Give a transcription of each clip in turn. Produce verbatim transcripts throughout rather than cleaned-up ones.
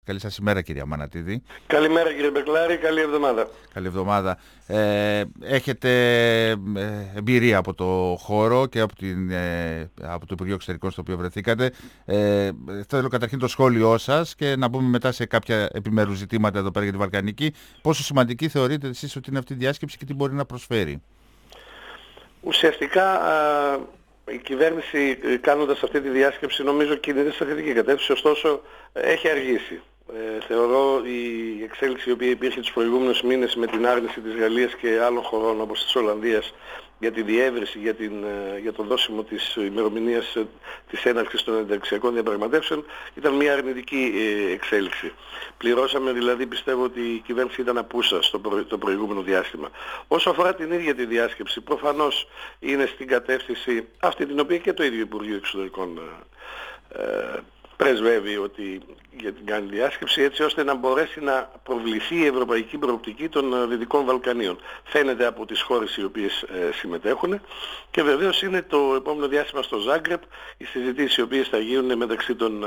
Καλή σας ημέρα, κυρία Μανατίδη. Καλημέρα, κύριε Μπεκλάρη, καλή εβδομάδα. Καλή εβδομάδα. Ε, έχετε εμπειρία από το χώρο και από, την, ε, από το Υπουργείο Εξωτερικών στο οποίο βρεθήκατε. Ε, θέλω καταρχήν το σχόλιο σας και να μπούμε μετά σε κάποια επιμέρους ζητήματα εδώ πέρα για τη Βαλκανική. Πόσο σημαντική θεωρείτε εσείς ότι είναι αυτή η διάσκεψη και τι μπορεί να προσφέρει? Ουσιαστικά α, η κυβέρνηση, κάνοντας αυτή τη διάσκεψη, νομίζω κινείται σε θετική κατεύθυνση, ωστόσο έχει αργήσει. Ε, θεωρώ η εξέλιξη η οποία υπήρχε τους προηγούμενους μήνες με την άρνηση της Γαλλίας και άλλων χωρών όπως της Ολλανδίας για τη διεύρυνση, για, την, για το δώσιμο της ημερομηνίας της έναρξης των ενταξιακών διαπραγματεύσεων ήταν μια αρνητική εξέλιξη. Πληρώσαμε δηλαδή, πιστεύω ότι η κυβέρνηση ήταν απούσα στο προ, το προηγούμενο διάστημα. Όσο αφορά την ίδια τη διάσκεψη, προφανώς είναι στην κατεύθυνση αυτή την οποία και το ίδιο Υπουργείο Εξωτερικών ε, πρεσβεύει ότι για την κάνει διάσκεψη, έτσι ώστε να μπορέσει να προβληθεί η ευρωπαϊκή προοπτική των Δυτικών Βαλκανίων. Φαίνεται από τις χώρες οι οποίες ε, συμμετέχουν και βεβαίως είναι το επόμενο διάστημα στο Ζάγκρεπ οι συζητήσεις οι οποίες θα γίνουν μεταξύ των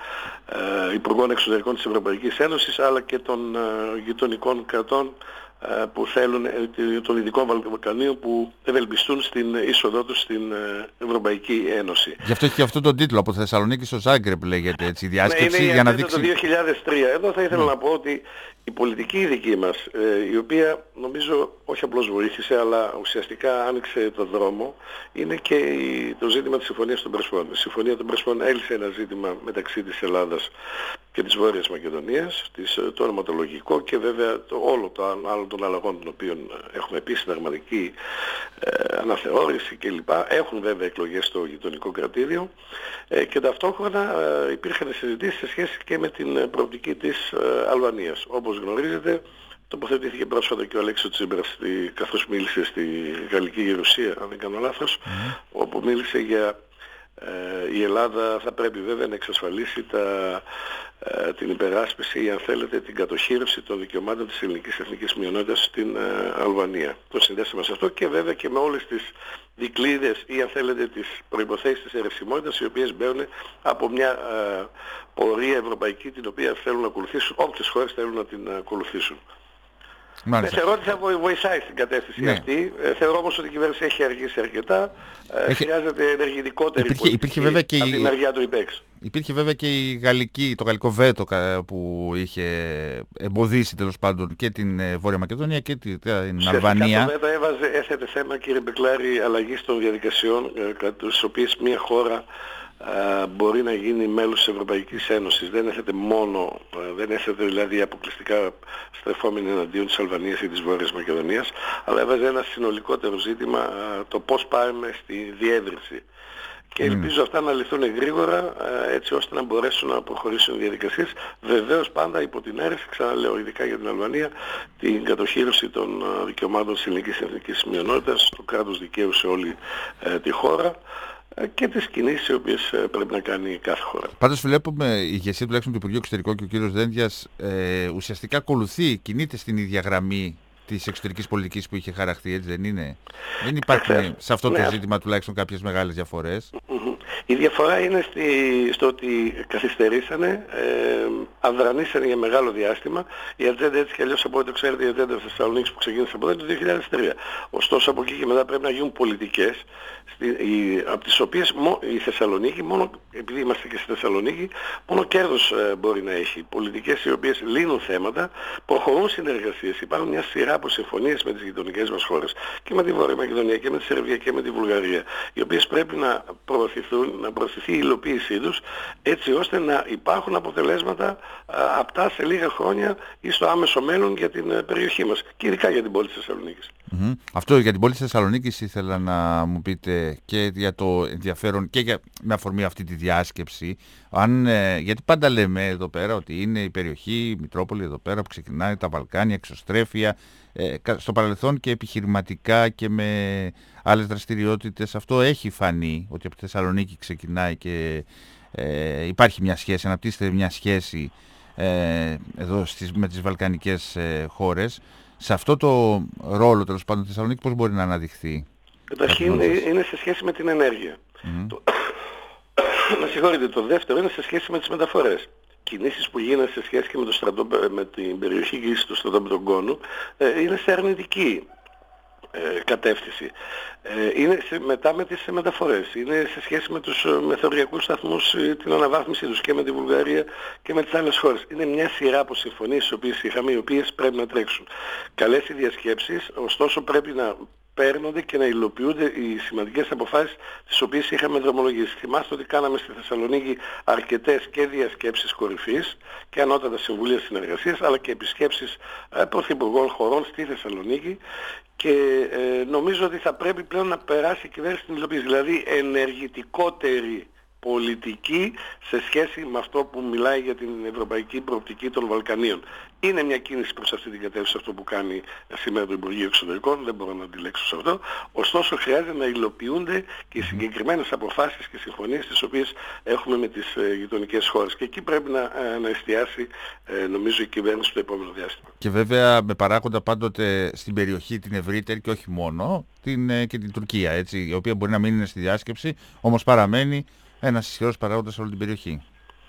ε, ε, Υπουργών Εξωτερικών της Ευρωπαϊκής Ένωσης αλλά και των ε, γειτονικών κρατών που θέλουν των Δυτικών Βαλκανίων που ευελπιστούν στην είσοδό τους στην Ευρωπαϊκή Ένωση. Γι' αυτό έχει και αυτό τον τίτλο, από Θεσσαλονίκη στο Ζάγκρεπ λέγεται έτσι, η διάσκεψη, ναι, είναι για να δείξει... το δύο χιλιάδες τρία. Εδώ θα ήθελα mm. να πω ότι η πολιτική δική μας, η οποία νομίζω όχι απλώς βοήθησε αλλά ουσιαστικά άνοιξε το δρόμο, είναι και το ζήτημα της Συμφωνίας των Πρεσπών. Η Συμφωνία των Πρεσπών έλυσε ένα ζήτημα μεταξύ της Ελλάδας και της Βόρειας Μακεδονίας, το ονοματολογικό και βέβαια το, όλο το άλλο των αλλαγών των οποίων έχουμε πει, συνταγματική ε, αναθεώρηση κλπ. Έχουν βέβαια εκλογές στο γειτονικό κρατήδιο ε, και ταυτόχρονα ε, υπήρχαν συζητήσεις σε σχέση και με την προοπτική της ε, Αλβανίας. Όπως γνωρίζετε, τοποθετήθηκε πρόσφατα και ο Αλέξης Τσίπρας καθώς μίλησε στη Γαλλική Γερουσία, αν δεν κάνω λάθος, mm. όπου μίλησε για ε, η Ελλάδα θα πρέπει βέβαια να εξασφαλίσει τα, ε, την υπεράσπιση ή αν θέλετε την κατοχήρωση των δικαιωμάτων της ελληνικής εθνικής μειονότητας στην ε, Αλβανία. Το συνδέσαμε σε αυτό και βέβαια και με όλες τις δικλείδες ή αν θέλετε τις προϋποθέσεις της αιρεσιμότητας οι οποίες μπαίνουν από μια ε, πορεία ευρωπαϊκή την οποία θέλουν να ακολουθήσουν, όποιες χώρες θέλουν να την ακολουθήσουν. Ε, θεωρώ ότι θα βοηθάει στην κατεύθυνση ναι. αυτή. Ε, θεωρώ όμως ότι η κυβέρνηση έχει αργήσει αρκετά. Ε, έχει... Χρειάζεται ενεργητικότερη υπήρχε, υπήρχε βέβαια και από η... τη μεριά του ΙΠΕΞ. Υπήρχε βέβαια και η γαλλική, το γαλλικό βέτο που είχε εμποδίσει τέλος πάντων και την Βόρεια Μακεδονία και την Αλβανία. Το βέτο έβαζε, έθετε θέμα, κύριε Μπεκλάρη, αλλαγής των διαδικασιών, κατά τις οποίες μια χώρα Uh, μπορεί να γίνει μέλος της Ευρωπαϊκής Ένωσης. Δεν έθετε μόνο, uh, δεν έθετε δηλαδή αποκλειστικά στρεφόμενοι εναντίον της Αλβανίας ή της Βόρειας Μακεδονίας, αλλά έβαζε ένα συνολικότερο ζήτημα uh, το πώς πάμε στη διεύρυνση. Και ελπίζω mm. αυτά να λυθούν γρήγορα uh, έτσι ώστε να μπορέσουν να προχωρήσουν οι διαδικασίες. Βεβαίως πάντα υπό την αίρεση, ξαναλέω ειδικά για την Αλβανία, την κατοχήρωση των uh, δικαιωμάτων της ελληνικής εθνικής μειονότητας, του κράτους δικαίου σε όλη uh, τη χώρα και τις κινήσεις οι οποίες πρέπει να κάνει κάθε χώρα. Πάντως βλέπουμε η ηγεσία τουλάχιστον του Υπουργείου Εξωτερικών και ο κύριος Δένδιας ε, ουσιαστικά ακολουθεί, κινείται στην ίδια γραμμή της εξωτερικής πολιτικής που είχε χαραχθεί, έτσι δεν είναι? Δεν υπάρχουν Εχθές. σε αυτό το ναι. ζήτημα τουλάχιστον κάποιες μεγάλες διαφορές. Mm-hmm. Η διαφορά είναι στη, στο ότι καθυστερήσανε, ε, αδρανήσανε για μεγάλο διάστημα. Η ατζέντα έτσι κι αλλιώς από ό,τι ξέρετε, η ατζέντα της Θεσσαλονίκης που ξεκίνησε από το δύο χιλιάδες τρία. Ωστόσο από εκεί και μετά πρέπει να γίνουν πολιτικές, στη, η, από τις οποίες μο, η Θεσσαλονίκη, μόνο, επειδή είμαστε και στη Θεσσαλονίκη, μόνο κέρδος ε, μπορεί να έχει. Πολιτικές οι οποίες λύνουν θέματα, προχωρούν συνεργασίες. Υπάρχουν μια σειρά από συμφωνίες με τις γειτονικές μας χώρες και με τη Βόρεια Μακεδονία και με τη Σερβία και με τη Βουλγαρία, οι οποίες πρέπει να προωθηθούν, να προωθηθεί η υλοποίησή τους έτσι ώστε να υπάρχουν αποτελέσματα α, απτά σε λίγα χρόνια ή στο άμεσο μέλλον για την α, περιοχή μας και ειδικά για την πόλη της Θεσσαλονίκης. Mm-hmm. Αυτό για την πόλη της Θεσσαλονίκης ήθελα να μου πείτε και για το ενδιαφέρον και για, με αφορμή αυτή τη διάσκεψη. Αν, ε, γιατί πάντα λέμε εδώ πέρα ότι είναι η περιοχή, η Μητρόπολη εδώ πέρα που ξεκινάει τα Βαλκάνια, εξωστρέφεια, ε, στο παρελθόν και επιχειρηματικά και με άλλες δραστηριότητες. Αυτό έχει φανεί ότι από τη Θεσσαλονίκη ξεκινάει και ε, υπάρχει μια σχέση, αναπτύσσεται μια σχέση ε, εδώ στις, με τις βαλκανικές ε, χώρες. Σε αυτό το ρόλο τέλος πάντων της Θεσσαλονίκη πώς μπορεί να αναδειχθεί? Καταρχήν είναι σε σχέση με την ενέργεια. Mm-hmm. Το... να συγχωρείτε, το δεύτερο είναι σε σχέση με τις μεταφορές. κινήσεις που γίνανε σε σχέση και με, το στρατό, με την περιοχή γης του στρατόπεδου Γκόνου ε, είναι σε αρνητική ε, κατεύθυνση. Ε, είναι σε, μετά με τις μεταφορές, είναι σε σχέση με τους μεθοριακούς σταθμούς, την αναβάθμιση τους και με τη Βουλγαρία και με τις άλλες χώρες. Είναι μια σειρά από συμφωνίες οι οποίες είχαμε, οι οποίες πρέπει να τρέξουν. Καλές οι διασκέψεις, ωστόσο πρέπει να παίρνονται και να υλοποιούνται οι σημαντικές αποφάσεις τις οποίες είχαμε δρομολογήσει. Θυμάστε ότι κάναμε στη Θεσσαλονίκη αρκετές και διασκέψεις κορυφής και ανώτατα συμβούλια συνεργασίας, αλλά και επισκέψεις ε, πρωθυπουργών χωρών στη Θεσσαλονίκη, και ε, νομίζω ότι θα πρέπει πλέον να περάσει η κυβέρνηση στην υλοποίηση, δηλαδή ενεργητικότερη πολιτική σε σχέση με αυτό που μιλάει για την ευρωπαϊκή προοπτική των Βαλκανίων. Είναι μια κίνηση προς αυτή την κατεύθυνση αυτό που κάνει σήμερα το Υπουργείο Εξωτερικών, δεν μπορώ να αντιλέξω σε αυτό. Ωστόσο χρειάζεται να υλοποιούνται και οι συγκεκριμένες αποφάσεις και συμφωνίες τις οποίες έχουμε με τις ε, γειτονικές χώρες. Και εκεί πρέπει να, ε, να εστιάσει ε, νομίζω η κυβέρνηση το επόμενο διάστημα. Και βέβαια με παράγοντα πάντοτε στην περιοχή την ευρύτερη και όχι μόνο, την, ε, και την Τουρκία, έτσι, η οποία μπορεί να μην είναι στη διάσκεψη, όμως παραμένει ένας ισχυρός παράγοντας σε όλη την περιοχή.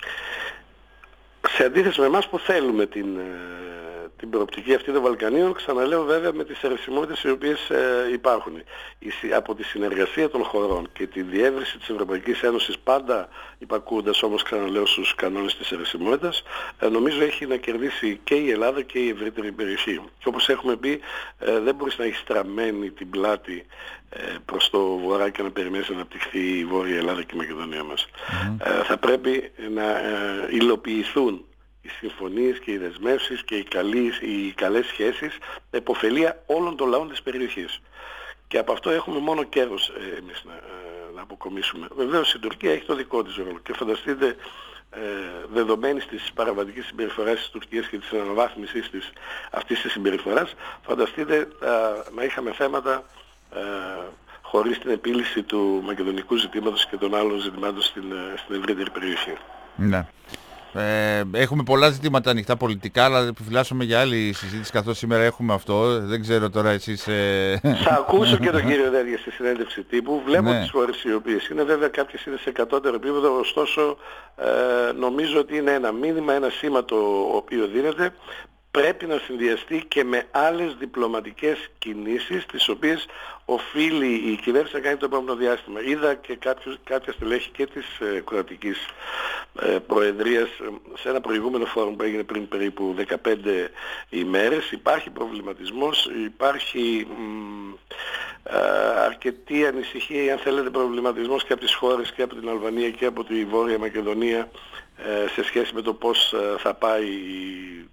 Σε αντίθεση με εμάς που θέλουμε την, την προοπτική αυτή των Βαλκανίων, ξαναλέω βέβαια με τις αιρεσιμότητες οι οποίες ε, υπάρχουν. Η, από τη συνεργασία των χωρών και τη διεύρυνση της Ευρωπαϊκής Ένωσης, πάντα υπακούοντας όμως, ξαναλέω, στους κανόνες της αιρεσιμότητας, ε, νομίζω έχει να κερδίσει και η Ελλάδα και η ευρύτερη περιοχή. Και όπως έχουμε πει, ε, δεν μπορείς να έχεις στραμμένη την πλάτη ε, προς το βορρά και να περιμένεις να αναπτυχθεί η Βόρεια Ελλάδα και η Μακεδονία μας. Mm-hmm. Ε, θα πρέπει να ε, υλοποιηθούν οι συμφωνίες και οι δεσμεύσεις και οι, καλείς, οι καλές σχέσεις, επωφελία όλων των λαών της περιοχής. Και από αυτό έχουμε μόνο κέρδος ε, εμείς να, ε, να αποκομίσουμε. Βεβαίως η Τουρκία έχει το δικό της ρόλο και φανταστείτε, ε, δεδομένης της παραβατικής συμπεριφοράς της Τουρκίας και της αναβάθμισης της, αυτής της συμπεριφοράς, φανταστείτε ε, να είχαμε θέματα ε, χωρίς την επίλυση του μακεδονικού ζητήματος και των άλλων ζητημάτων στην, στην ευρύτερη περιοχή. Ναι. Ε, έχουμε πολλά ζητήματα ανοιχτά πολιτικά, αλλά επιφυλάσσομαι για άλλη συζήτηση, καθώς σήμερα έχουμε αυτό. Δεν ξέρω τώρα εσείς... Ε... Θα ακούσω και τον κύριο Δέργια στη συνέντευξη τύπου. Βλέπω ναι. τις χώρες οι οποίες είναι, βέβαια κάποιες είναι σε κατώτερο επίπεδο, ωστόσο ε, νομίζω ότι είναι ένα μήνυμα, ένα σήμα το οποίο δίνεται. Πρέπει να συνδυαστεί και με άλλες διπλωματικές κινήσεις, τις οποίες οφείλει η κυβέρνηση να κάνει το επόμενο διάστημα. Είδα και κάποιους, κάποια στελέχη και της ε, κρατικής ε, προεδρίας σε ένα προηγούμενο φόρουμ που έγινε πριν περίπου δεκαπέντε ημέρες. Υπάρχει προβληματισμός, υπάρχει μ, ε, αρκετή ανησυχία, ή αν θέλετε προβληματισμός, και από τις χώρες και από την Αλβανία και από τη Βόρεια Μακεδονία ε, σε σχέση με το πώς ε, θα πάει η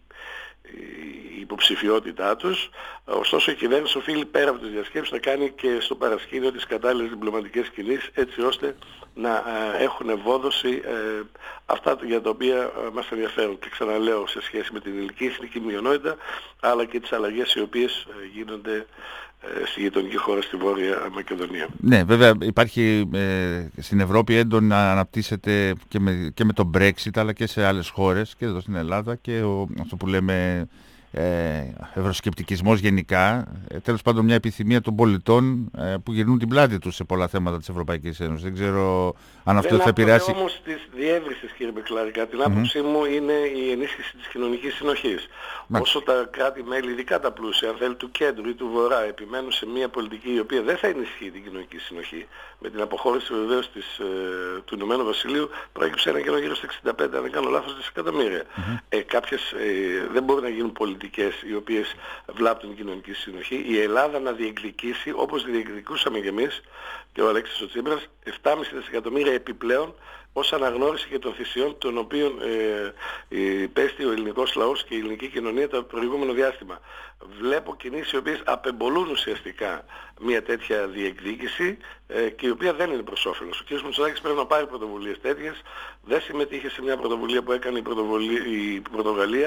η υποψηφιότητά τους. Ωστόσο η κυβέρνηση οφείλει πέρα από τις διασκέψεις να κάνει και στο παρασκήνιο τις κατάλληλες διπλωματικές κινήσεις, έτσι ώστε να ε, έχουν ευόδοση ε, αυτά για τα οποία ε, μας ενδιαφέρουν. Και ξαναλέω, σε σχέση με την ελληνική εθνική μειονότητα, αλλά και τις αλλαγές οι οποίες ε, γίνονται ε, στη γειτονική χώρα, στη Βόρεια Μακεδονία. Ναι, βέβαια υπάρχει ε, στην Ευρώπη έντονα αναπτύσσεται και με, και με το Brexit, αλλά και σε άλλες χώρες, και εδώ στην Ελλάδα, και ο, αυτό που λέμε ε, ευρωσκεπτικισμός γενικά, ε, τέλος πάντων μια επιθυμία των πολιτών ε, που γυρνούν την πλάτη τους σε πολλά θέματα της Ευρωπαϊκής Ένωσης. Δεν ξέρω αν αυτό δεν θα επηρεάσει... Δεν όμως της διεύρυνσης, κύριε Μπεκλάρικα. Την άποψή mm-hmm. μου είναι η ενίσχυση της κοινωνικής συνοχής. Mm-hmm. Όσο τα κράτη-μέλη, ειδικά τα πλούσια, αν θέλει, του κέντρου ή του βορρά, επιμένουν σε μια πολιτική η οποία δεν θα ενισχύει την κοινωνική συνοχή, με την αποχώρηση βεβαίως της, ε, του Ηνωμένου Βασιλείου προέκυψε ένα καιρό γύρω στα εξήντα πέντε, αν δεν κάνω λάθος, δισεκατομμύρια. Mm-hmm. Ε, κάποιες ε, δεν μπορούν να γίνουν πολιτικές οι οποίες βλάπτουν την κοινωνική συνοχή. Η Ελλάδα να διεκδικήσει, όπως διεκδικούσαμε και εμείς και ο Αλέξης ο Τσίπρας, επτά κόμμα πέντε δισεκατομμύρια επιπλέον ως αναγνώριση και των θυσιών των οποίων ε, υπέστη ο ελληνικός λαός και η ελληνική κοινωνία το προηγούμενο διάστημα. Βλέπω κινήσεις οι οποίες απεμπολούν ουσιαστικά μια τέτοια διεκδίκηση ε, και η οποία δεν είναι προς όφελος. Ο κ. Μητσοτάκης πρέπει να πάρει πρωτοβουλίες τέτοιες. Δεν συμμετείχε σε μια πρωτοβουλία που έκανε η, η Πορτογαλία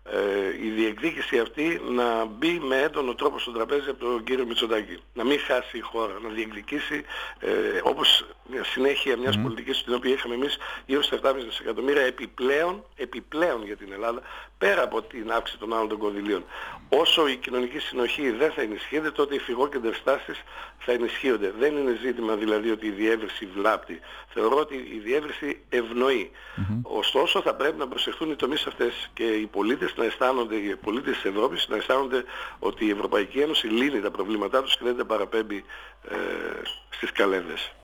ε, η διεκδίκηση αυτή να μπει με έντονο τρόπο στο τραπέζι από τον κύριο Μητσοτάκη. Να μην χάσει η χώρα, να διεκδικήσει ε, όπως μια συνέχεια μιας mm. πολιτικής στην οποία είχαμε εμείς γύρω στα επτά κόμμα πέντε δισεκατομμύρια επιπλέον, επιπλέον για την Ελλάδα, πέρα από την αύξηση των άλλων των κονδυλίων. Όσο η κοινωνική συνοχή δεν θα ενισχύεται, τότε οι φυγόκεντρες στάσεις θα ενισχύονται. Δεν είναι ζήτημα δηλαδή ότι η διεύρυνση βλάπτει. Θεωρώ ότι η διεύρυνση ευνοεί. Mm-hmm. Ωστόσο θα πρέπει να προσεχθούν οι τομείς αυτές και οι πολίτες να αισθάνονται, οι πολίτες της Ευρώπης να αισθάνονται ότι η Ευρωπαϊκή Ένωση λύνει τα προβλήματά τους και δεν τα παραπέμπει ε, στις καλένδες.